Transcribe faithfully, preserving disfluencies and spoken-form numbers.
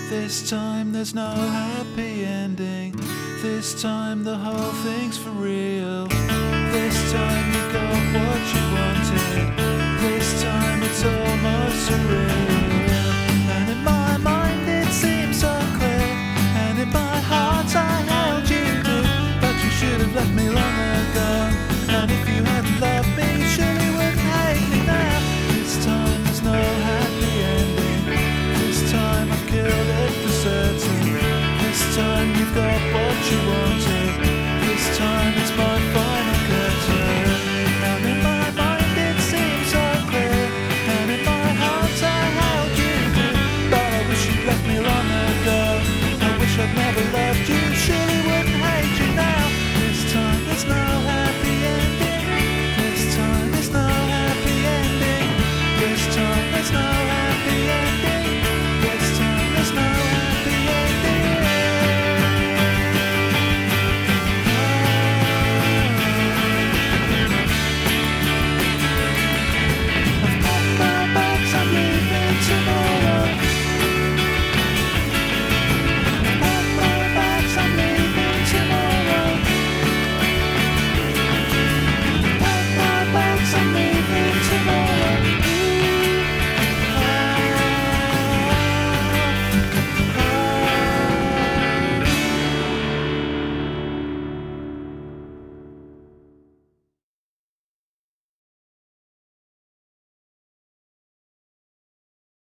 This time there's no happy ending. This time the whole thing's for real. This time you got what you wanted. This time it's almost surreal.